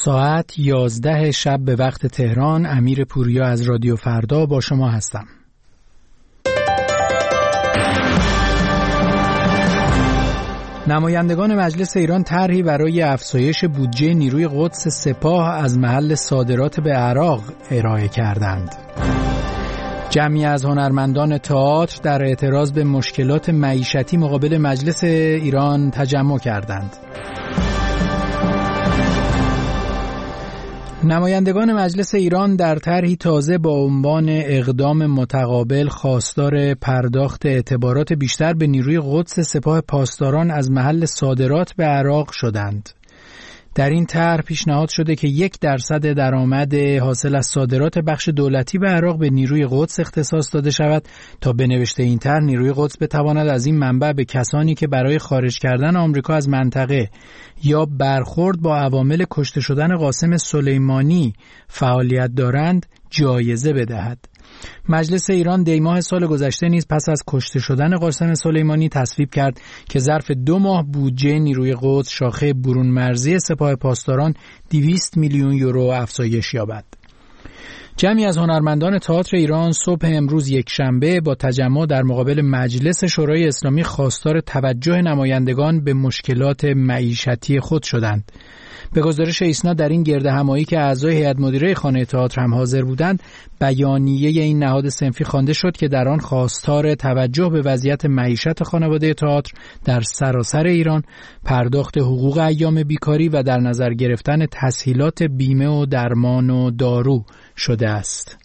ساعت 11 شب به وقت تهران، امیر پوریا از رادیو فردا با شما هستم. نمایندگان مجلس ایران طرحی برای افزایش بودجه نیروی قدس سپاه از محل صادرات به عراق ارائه کردند. جمعی از هنرمندان تئاتر در اعتراض به مشکلات معیشتی مقابل مجلس ایران تجمع کردند. نمایندگان مجلس ایران در طرحی تازه با عنوان اقدام متقابل خواستار پرداخت اعتبارات بیشتر به نیروی قدس سپاه پاسداران از محل صادرات به عراق شدند. در این طرح پیشنهاد شده که 1% درآمد حاصل از صادرات بخش دولتی به عراق به نیروی قدس اختصاص داده شود تا به نوشته این طرح نیروی قدس بتواند از این منبع به کسانی که برای خارج کردن آمریکا از منطقه یا برخورد با عوامل کشته شدن قاسم سلیمانی فعالیت دارند جایزه بدهد. مجلس ایران دیماه سال گذشته نیز پس از کشته شدن قاسم سلیمانی تصویب کرد که ظرف 2 ماه بودجه نیروی قدس شاخه برون مرزی سپاه پاسداران 200 میلیون یورو افزایش یابد. جمعی از هنرمندان تئاتر ایران صبح امروز یکشنبه با تجمع در مقابل مجلس شورای اسلامی خواستار توجه نمایندگان به مشکلات معیشتی خود شدند. به گزارش ایسنا در این گرد همایی که اعضای هیئت مدیره خانه تئاتر هم حاضر بودند، بیانیه این نهاد صنفی خوانده شد که در آن خواستار توجه به وضعیت معیشت خانواده تئاتر در سراسر ایران، پرداخت حقوق ایام بیکاری و در نظر گرفتن تسهیلات بیمه و درمان و دارو شده است.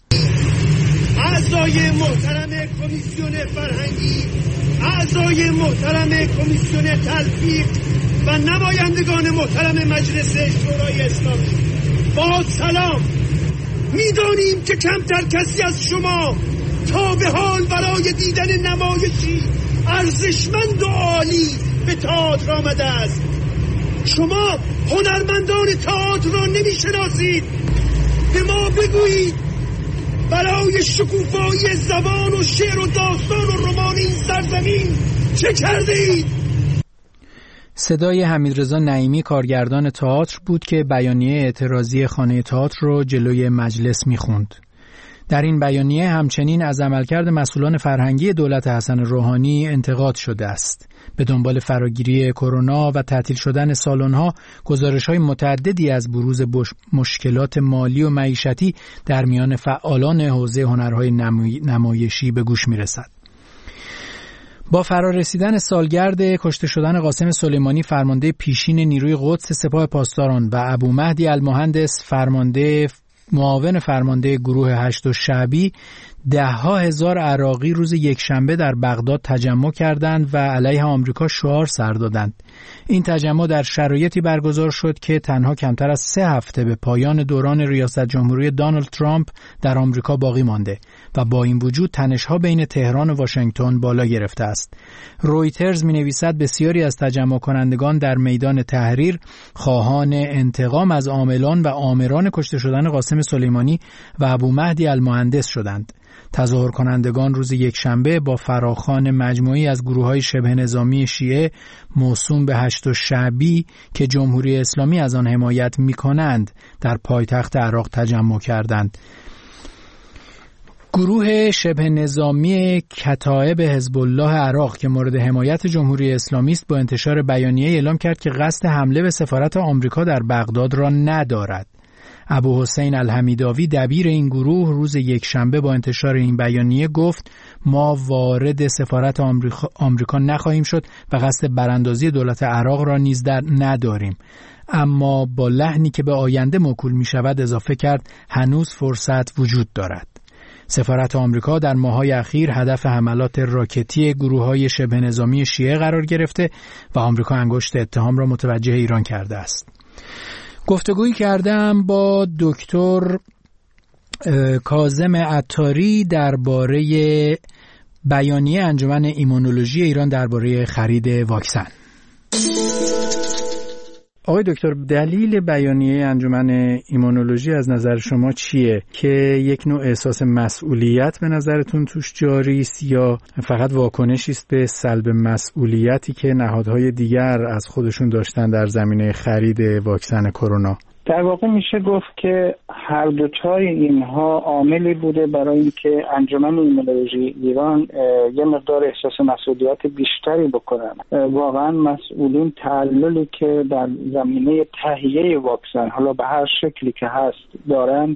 اعضای محترم کمیسیون فرهنگی، اعضای محترم کمیسیون تلفیق و نمایندگان محترم مجلس شورای اسلامی، با سلام. میدانیم که کمتر کسی از شما تا به حال برای دیدن نمایشی ارزشمند و عالی به تئاتر آمده است. شما هنرمندان تئاتر را نمیشناسید. به ما بگویید برای شکوفایی زبان و شعر و داستان و رمان این سرزمین چه کرده اید؟ صدای حمیدرضا نعیمی کارگردان تئاتر بود که بیانیه اعتراضی خانه تئاتر رو جلوی مجلس میخوند. در این بیانیه همچنین از عملکرد مسئولان فرهنگی دولت حسن روحانی انتقاد شده است. به دنبال فراگیری کرونا و تعطیل شدن سالن‌ها، گزارش‌های متعددی از بروز مشکلات مالی و معیشتی در میان فعالان حوزه هنرهای نمایشی به گوش میرسد. با فرارسیدن سالگرد کشته شدن قاسم سلیمانی، فرمانده پیشین نیروی قدس سپاه پاسداران، و ابو مهدی المهندس، معاون فرمانده گروه 8 شعبی، 10,000 عراقی روز یکشنبه در بغداد تجمع کردند و علیه آمریکا شعار سر دادند. این تجمع در شرایطی برگزار شد که تنها کمتر از 3 هفته به پایان دوران ریاست جمهوری دونالد ترامپ در آمریکا باقی مانده و با این وجود تنش‌ها بین تهران و واشنگتن بالا گرفته است. رویترز می‌نویسد بسیاری از تجمع کنندگان در میدان تحریر خواهان انتقام از عاملان و آمران کشته شدن قاسم سلیمانی و ابو مهدی المهندس شدند. تظاهر کنندگان روز یکشنبه با فراخوان مجموعی از گروه‌های شبه نظامی شیعه موسوم به 8 شعبی که جمهوری اسلامی از آن حمایت می‌کنند در پایتخت عراق تجمع کردند. گروه شبه نظامی کتائب حزب الله عراق که مورد حمایت جمهوری اسلامی است با انتشار بیانیه اعلام کرد که قصد حمله به سفارت آمریکا در بغداد را ندارد. ابو حسین الحمیداوی دبیر این گروه روز یکشنبه با انتشار این بیانیه گفت ما وارد سفارت آمریکا نخواهیم شد و قصد براندازی دولت عراق را نیز نداریم. اما با لحنی که به آینده موکول می شود اضافه کرد هنوز فرصت وجود دارد. سفارت آمریکا در ماه‌های اخیر هدف حملات راکتی گروه‌های شبه نظامی شیعه قرار گرفته و آمریکا انگشت اتهام را متوجه ایران کرده است. گفتگویی کردم با دکتر کاظم عطاری درباره بیانیه انجمن ایمونولوژی ایران درباره خرید واکسن. آقای دکتر، دلیل بیانیه انجمن ایمونولوژی از نظر شما چیه؟ که یک نوع احساس مسئولیت به نظرتون توش جاری است یا فقط واکنشی است به سلب مسئولیتی که نهادهای دیگر از خودشون داشتن در زمینه خرید واکسن کرونا؟ در واقع میشه گفت که هر دوتای اینها عاملی بوده برای اینکه انجمن ایمونولوژی ایران یه مقدار احساس مسئولیت بیشتری بکنن. واقعا مسئولین تعللی که در زمینه تهیه واکسن حالا به هر شکلی که هست دارن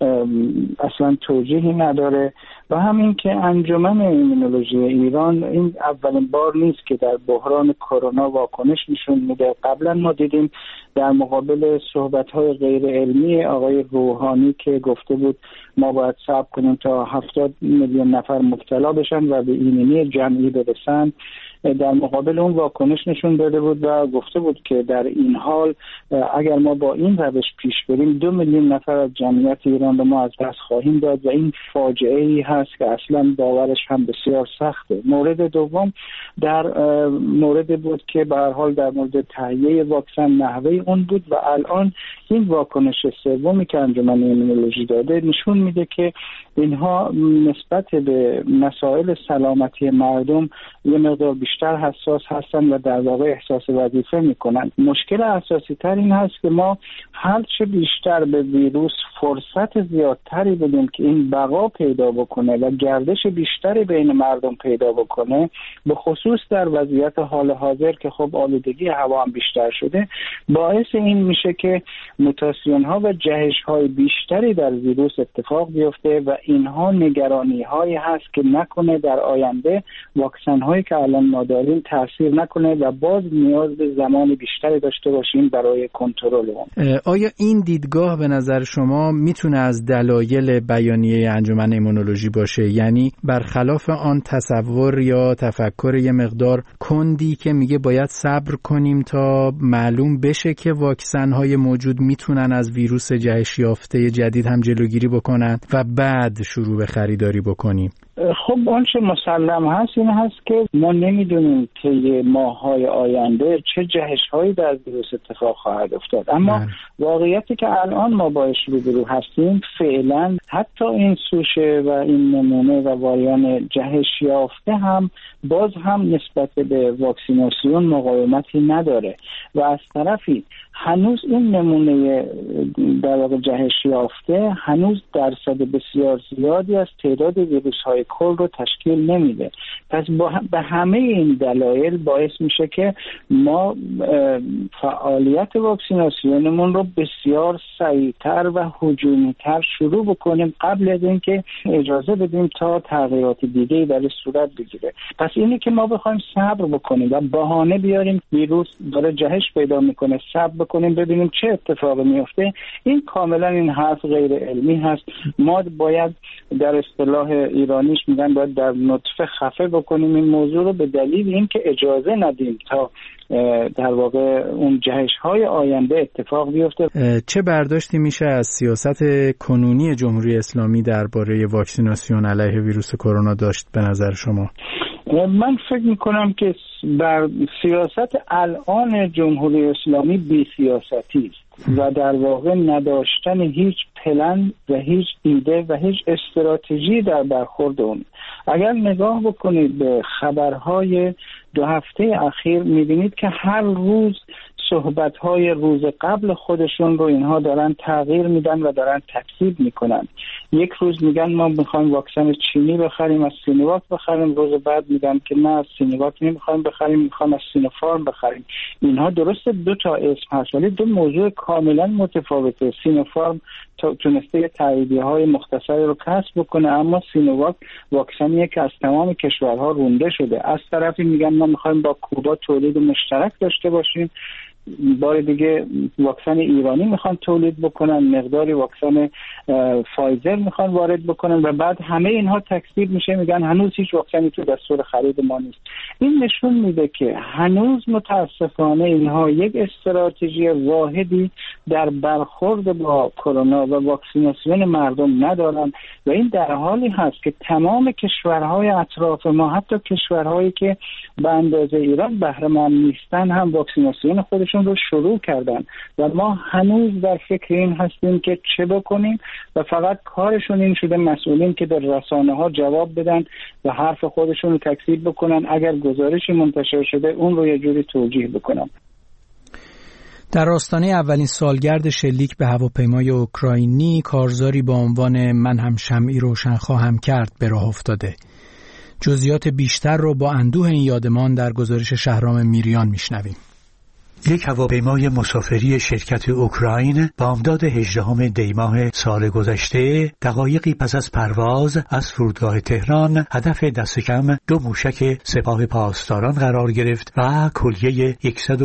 اصلا توجیهی نداره و همین که انجمن ایمونولوژی ایران این اولین بار نیست که در بحران کرونا واکنش نشون میده. قبلا ما دیدیم در مقابل صحبت‌های غیر علمی آقای روحانی که گفته بود ما باید صبر کنیم تا 70 میلیون نفر مبتلا بشن و به ایمنی جمعی برسن، در مقابل اون واکنش نشون داده بود و گفته بود که در این حال اگر ما با این روش پیش بریم 2 میلیون نفر از جمعیت ایران رو ما از دست خواهیم داد و این فاجعه‌ای هست که اصلا باورش هم بسیار سخته. مورد دوم در مورد بود که به هر حال در مورد تهیه واکسن نحوه اون بود و الان این واکنش سومی که انجمن ایمونولوژی داده نشون میده که اینها نسبت به مسائل سلامتی مردم یه مقدار بیشتر حساس هستن و در واقع احساس وظیفه میکنن. مشکل اساسی تر این هست که ما هرچه بیشتر به ویروس فرصت زیادتری بدیم که این بقا پیدا بکنه و گردش بیشتری بین مردم پیدا بکنه، به خصوص در وضعیت حال حاضر که خب آلودگی هوا هم بیشتر شده، باعث این میشه که موتاسیون ها و جهش های بیشتری در ویروس اتفاق بیفته و اینها نگرانی هایی هست که نکنه در آینده واکسن هایی که الان ما داریم تاثیر نکنه و باز نیاز به زمان بیشتری داشته باشیم برای کنترل اون. آیا این دیدگاه به نظر شما میتونه از دلایل بیانیه انجمن ایمونولوژی باشه؟ یعنی برخلاف آن تصور یا تفکر یه مقدار کندی که میگه باید صبر کنیم تا معلوم بشه که واکسن های موجود میتونن از ویروس جهش یافته جدید هم جلوگیری بکنن و بعد شروع به خریداری بکنیم. خب آنچه مسلم هست این هست که ما نمیدونیم طی ماه‌های آینده چه جهش‌هایی در ویروس اتفاق خواهد افتاد، اما واقعیتی که الان ما باش روبرو هستیم فعلا حتی این سوشه و این نمونه و واریان جهش یافته هم باز هم نسبت به واکسیناسیون مقاومتی نداره و از طرفی هنوز این نمونه در واقع جهش یافته هنوز درصد بسیار زیادی از تعداد ویروس‌های کل رو تشکیل نمیده. پس به همه این دلایل باعث میشه که ما فعالیت واکسیناسیونمون رو بسیار سریعتر و هجومی‌تر شروع بکنیم قبل از اینکه اجازه بدیم تا تغییرات دیگه‌ای در صورت بگیره. پس اینی که ما بخوایم صبر بکنیم و بهانه بیاریم ویروس داره جهش پیدا میکنه صبر بکنیم ببینیم چه اتفاقی میفته، این کاملا این حرف غیر علمی هست. ما باید در اصطلاح ایرانیش میگن باید در نطفه خفه بکنیم این موضوع رو به دلیل اینکه اجازه ندیم تا در واقع اون جهش‌های آینده اتفاق بیفته. چه برداشتی میشه از سیاست کنونی جمهوری اسلامی درباره واکسیناسیون علیه ویروس کرونا داشت به نظر شما؟ من فکر میکنم که در سیاست الان جمهوری اسلامی بی سیاستی است و در واقع نداشتن هیچ پلن و هیچ ایده و هیچ استراتژی در برخورد اون. اگر نگاه بکنید به خبرهای 2 هفته اخیر میبینید که هر روز صحبت‌های روز قبل خودشون رو اینها دارن تغییر میدن و دارن تکذیب میکنن. یک روز میگن ما میخوایم واکسن چینی بخریم از سینوواک بخریم، روز بعد میگن که نه از سینوواک نمیخوایم بخریم میخوایم از سینوفارم بخریم. اینها درسته 2 تا اسم هست ولی 2 موضوع کاملا متفاوته. سینوفارم تونسته تاییدیه‌های مختصری رو کسب بکنه اما سینوواک واکسنیه که از تمام کشورها رونده شده. از طرفی میگن ما میخوایم با کوبا تولید مشترک داشته باشیم، بار دیگه واکسن ایرانی میخوان تولید بکنن، مقداری واکسن فایزر میخوان وارد بکنن و بعد همه اینها تکذیب میشه میگن هنوز هیچ واکسنی تو دستور خرید ما نیست. این نشون میده که هنوز متاسفانه اینها یک استراتژی واحدی در برخورد با کرونا و واکسیناسیون مردم ندارن و این در حالی هست که تمام کشورهای اطراف ما حتی کشورهایی که به اندازه ایران بهره مند نیستن هم واکسیناسیون خودشون رو شروع کردن و ما هنوز در فکر این هستیم که چه بکنیم و فقط کارشون این شده مسئولین که در رسانه ها جواب بدن و حرف خودشون رو تکذیب بکنن، اگر گزارشی منتشر شده اون رو یه جوری توجیه بکنن. در آستانه اولین سالگرد شلیک به هواپیمای اوکراینی، کارزاری با عنوان من هم شمعی روشن خواهم کرد به راه افتاده. جزئیات بیشتر رو با اندوه این یادمان در گزارش شهرام میریان میشنویم. یک هواپیمای مسافری شرکت اوکراین بامداد 18 دی‌ماه سال گذشته دقایقی پس از پرواز از فرودگاه تهران هدف دست کم 2 موشک سپاه پاسداران قرار گرفت و کلیه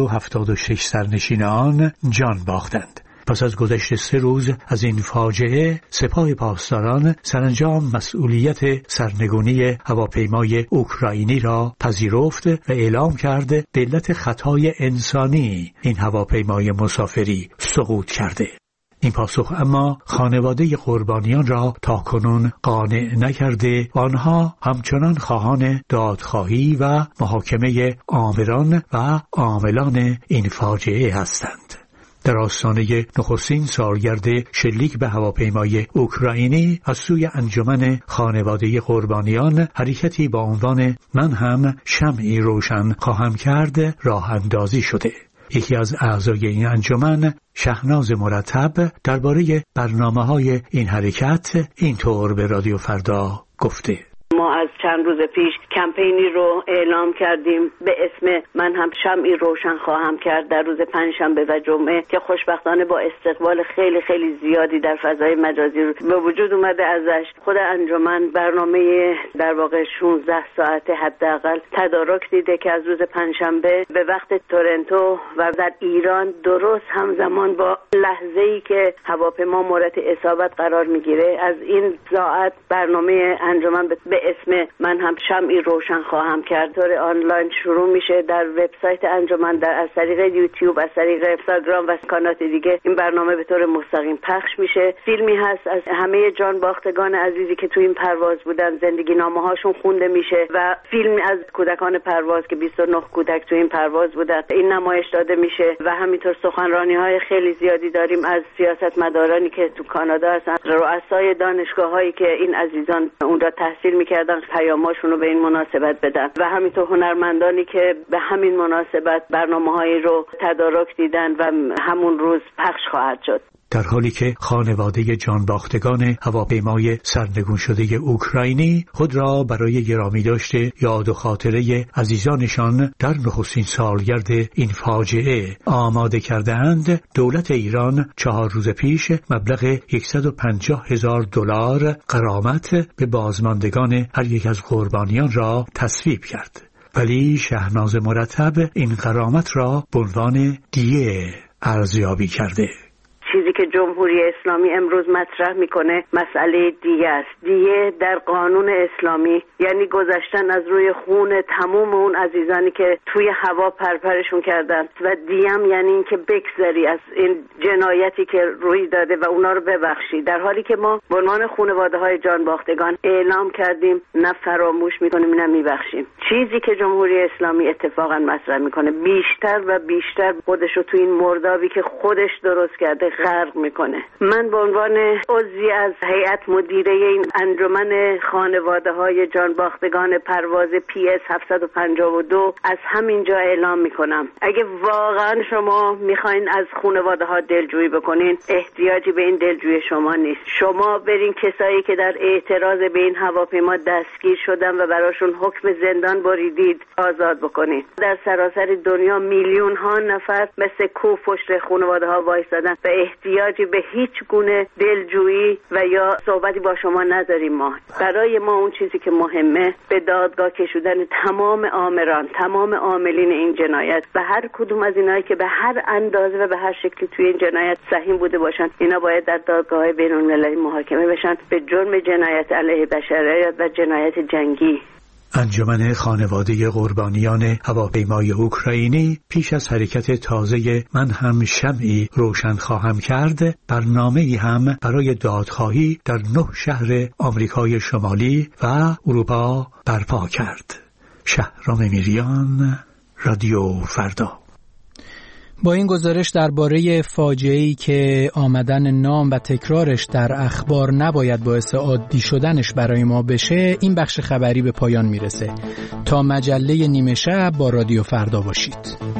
176 سرنشین آن جان باختند. پس از گذشت 3 روز از این فاجعه، سپاه پاسداران سرانجام مسئولیت سرنگونی هواپیمای اوکراینی را پذیرفت و اعلام کرد به علت خطای انسانی این هواپیمای مسافری سقوط کرده. این پاسخ اما خانواده قربانیان را تاکنون قانع نکرده و آنها همچنان خواهان دادخواهی و محاکمه آمران و عاملان این فاجعه هستند. در آستانه نخستین سالگرد شلیک به هواپیمای اوکراینی از سوی انجمن خانواده قربانیان حرکتی با عنوان من هم شمعی روشن خواهم کرد راه اندازی شده. یکی از اعضای این انجمن، شهناز مرتب، درباره برنامه‌های این حرکت اینطور به رادیو فردا گفته: ما از چند روز پیش کمپینی رو اعلام کردیم به اسم من هم شمعی روشن خواهم کرد در روز پنجشنبه و جمعه که خوشبختانه با استقبال خیلی خیلی زیادی در فضای مجازی به وجود اومده. ازش خود انجمن برنامه در واقع 16 ساعته حداقل تدارک دیده که از روز پنجشنبه به وقت تورنتو و در ایران درست همزمان با لحظه‌ای که هواپیما مورد اصابت قرار میگیره از این ساعت برنامه انجمن به اسم من هم شمعی روشن خواهم کرد طور آنلاین شروع میشه در وبسایت انجمن، از طریق یوتیوب، از طریق اینستاگرام و کانالات دیگه این برنامه به طور مستقیم پخش میشه. فیلمی هست از همه جان باختگان عزیزی که تو این پرواز بودن، زندگی نامه هاشون خونده میشه و فیلمی از کودکان پرواز که 29 کودک تو این پرواز بودن این نمایش داده میشه و همینطور سخنرانی های خیلی زیادی داریم از سیاستمدارانی که تو کانادا هستن، رؤسای دانشگاه هایی که این عزیزان اونجا تحصیل میکردن پیاماشون رو به این مناسبت بدن و همینطور هنرمندانی که به همین مناسبت برنامه‌هایی رو تدارک دیدن و همون روز پخش خواهد شد. در حالی که خانواده جانباختگان هواپیمای سرنگون شده اوکراینی خود را برای گرامی داشته یاد و خاطره عزیزانشان در نخستین سالگرد این فاجعه آماده کردند، دولت ایران 4 روز پیش مبلغ $150,000 غرامت به بازماندگان هر یک از قربانیان را تصویب کرد. ولی شهناز مرتب این غرامت را به عنوان دیه ارزیابی کرده. چیزی که جمهوری اسلامی امروز مطرح میکنه مسئله دیه است. دیه در قانون اسلامی یعنی گذشتن از روی خون تمام اون عزیزانی که توی هوا پرپرشون کردن و دیم یعنی این که بگذری از این جنایتی که روی داده و اونا رو ببخشی، در حالی که ما به عنوان خانواده های جان باختگان اعلام کردیم نه فراموش میکنیم نه میبخشیم. چیزی که جمهوری اسلامی اتفاقا مطرح میکنه بیشتر و بیشتر خودش رو توی این مردابی که خودش درست کرده غرق میکنه. من به عنوان عضوی از هیئت مدیره این انجمن خانواده های جانباختگان پرواز PS 752 از همینجا اعلام میکنم اگه واقعا شما میخواین از خانواده ها دلجویی بکنین، احتیاجی به این دلجویی شما نیست. شما برین کسایی که در اعتراض به این هواپیما دستگیر شدن و براشون حکم زندان بریدید آزاد بکنین. در سراسر دنیا میلیون ها نفر مثل کوه پشت خانواده ها وایسادن و احتیاجی به هیچ گونه دلجویی و یا صحبتی با شما نداریم. ما برای ما اون چیزی که مهمه به دادگاه کشوندن تمام آمران، تمام عاملین این جنایت و هر کدوم از اینایی که به هر اندازه و به هر شکلی توی این جنایت سهیم بوده باشن، اینا باید در دادگاه‌های بین‌المللی محاکمه بشن به جرم جنایت علیه بشریت و جنایت جنگی. انجمن خانواده قربانیان هواپیمای اوکراینی پیش از حرکت تازه من هم شمعی روشن خواهم کرد برنامه‌ای هم برای دادخواهی در 9 شهر آمریکای شمالی و اروپا برپا کرد. شهرام میریان، رادیو فردا. با این گزارش درباره فاجعه‌ای که آمدن نام و تکرارش در اخبار نباید باعث عادی شدنش برای ما بشه، این بخش خبری به پایان میرسه. تا مجله نیمه شب با رادیو فردا باشید.